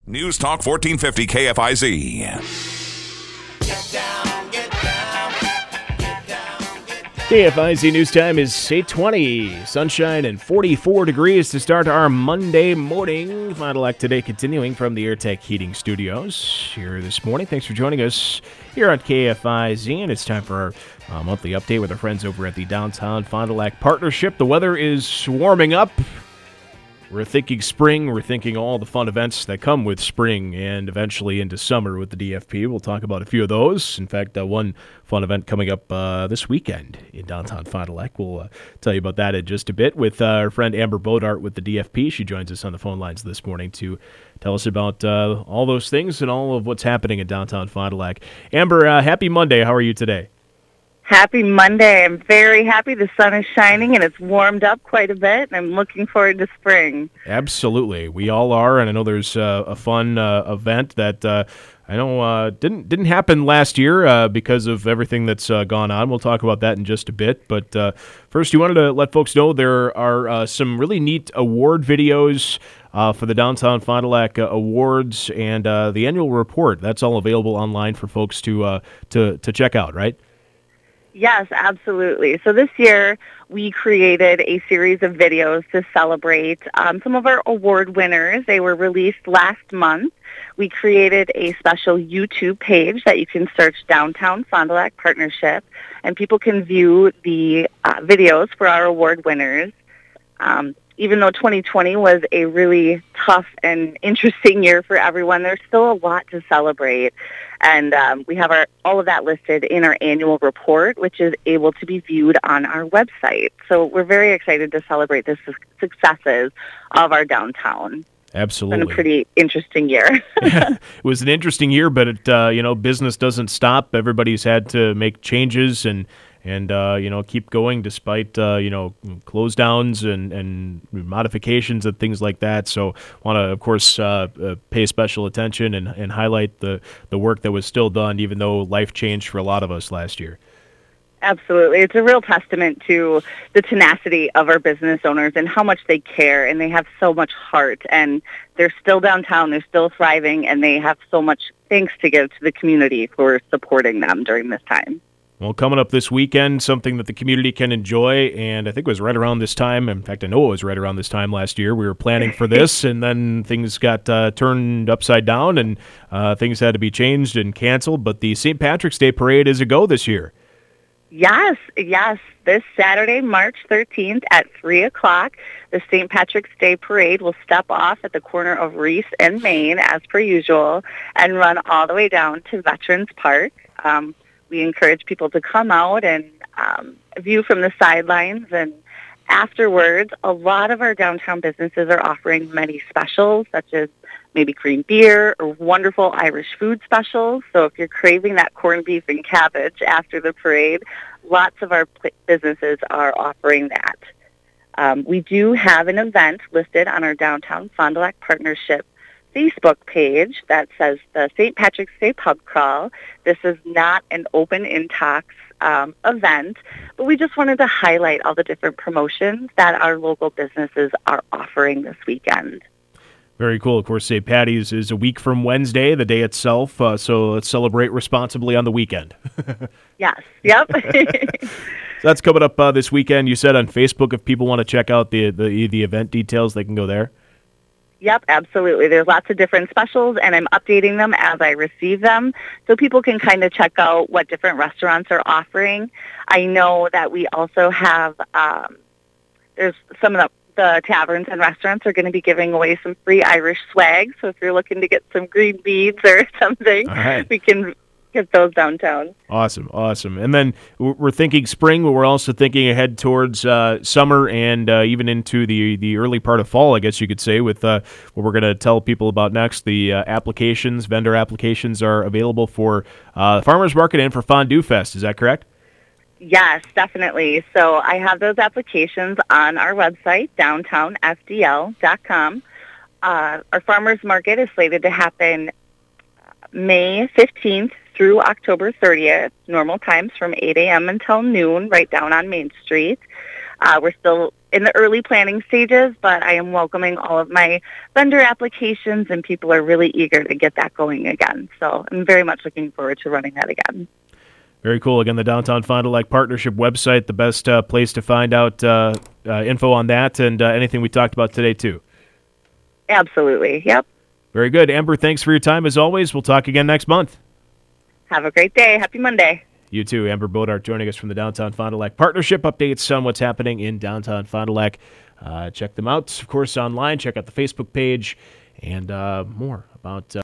News Talk 1450 KFIZ. Get down, get down, get down, get down. KFIZ News Time is 8:20. Sunshine and 44 degrees to start our Monday morning. Fond du Lac today continuing from the AirTech Heating Studios here this morning. Thanks for joining us here on KFIZ, and it's time for our monthly update with our friends over at the Downtown Fond du Lac Partnership. The weather is warming up. We're thinking spring. We're thinking all the fun events that come with spring and eventually into summer with the DFP. We'll talk about a few of those. In fact, one fun event coming up this weekend in downtown Fond du Lac. We'll tell you about that in just a bit with our friend Amber Bodart with the DFP. She joins us on the phone lines this morning to tell us about all those things and all of what's happening in downtown Fond du Lac. Amber, happy Monday. How are you today? Happy Monday. I'm very happy. The sun is shining, and it's warmed up quite a bit, and I'm looking forward to spring. Absolutely. We all are, and I know there's a fun event that I know didn't happen last year because of everything that's gone on. We'll talk about that in just a bit. But first, you wanted to let folks know there are some really neat award videos for the Downtown Fond du Lac Awards and the annual report. That's all available online for folks to check out, right? Yes, absolutely. So this year, we created a series of videos to celebrate some of our award winners. They were released last month. We created a special YouTube page that you can search Downtown Fond du Lac Partnership, and people can view the videos for our award winners. Even though 2020 was a really tough and interesting year for everyone, there's still a lot to celebrate. And we have all of that listed in our annual report, which is able to be viewed on our website. So we're very excited to celebrate the successes of our downtown. Absolutely. It's been a pretty interesting year. Yeah, it was an interesting year, but business doesn't stop. Everybody's had to make changes and keep going despite close downs and modifications and things like that. So want to, of course, pay special attention and highlight the work that was still done, even though life changed for a lot of us last year. Absolutely. It's a real testament to the tenacity of our business owners and how much they care, and they have so much heart, and they're still downtown, they're still thriving, and they have so much thanks to give to the community for supporting them during this time. Well, coming up this weekend, something that the community can enjoy, and I think it was right around this time. In fact, I know it was right around this time last year. We were planning for this, and then things got turned upside down, and things had to be changed and canceled. But the St. Patrick's Day Parade is a go this year. Yes. This Saturday, March 13th at 3 o'clock, the St. Patrick's Day Parade will step off at the corner of Reese and Main, as per usual, and run all the way down to Veterans Park. We encourage people to come out and view from the sidelines. And afterwards, a lot of our downtown businesses are offering many specials, such as maybe green beer or wonderful Irish food specials. So if you're craving that corned beef and cabbage after the parade, lots of our businesses are offering that. We do have an event listed on our Downtown Fond du Lac Partnership Facebook page that says the St. Patrick's Day Pub Crawl. This is not an open intox event, but we just wanted to highlight all the different promotions that our local businesses are offering this weekend. Very cool. Of course, St. Patty's is a week from Wednesday, the day itself, so let's celebrate responsibly on the weekend. Yes, yep. So that's coming up this weekend. You said on Facebook, if people want to check out the event details, they can go there? Yep, absolutely. There's lots of different specials, and I'm updating them as I receive them, so people can kind of check out what different restaurants are offering. I know that we also have, there's some of the taverns and restaurants are going to be giving away some free Irish swag, so if you're looking to get some green beads or something, right, we can get those downtown. Awesome. And then we're thinking spring, but we're also thinking ahead towards summer and even into the early part of fall, I guess you could say, with what we're going to tell people about next. The vendor applications are available for Farmers Market and for Fondue Fest. Is that correct? Yes, definitely. So I have those applications on our website, downtownfdl.com. Our Farmers Market is slated to happen May 15th through October 30th, normal times from 8 a.m. until noon, right down on Main Street. We're still in the early planning stages, but I am welcoming all of my vendor applications, and people are really eager to get that going again. So I'm very much looking forward to running that again. Very cool. Again, the Downtown Fond du Lac Partnership website, the best place to find out info on that and anything we talked about today, too. Absolutely. Yep. Very good. Amber, thanks for your time as always. We'll talk again next month. Have a great day. Happy Monday. You too. Amber Bodart joining us from the Downtown Fond du Lac Partnership. Updates on what's happening in downtown Fond du Lac. Check them out, of course, online. Check out the Facebook page and more about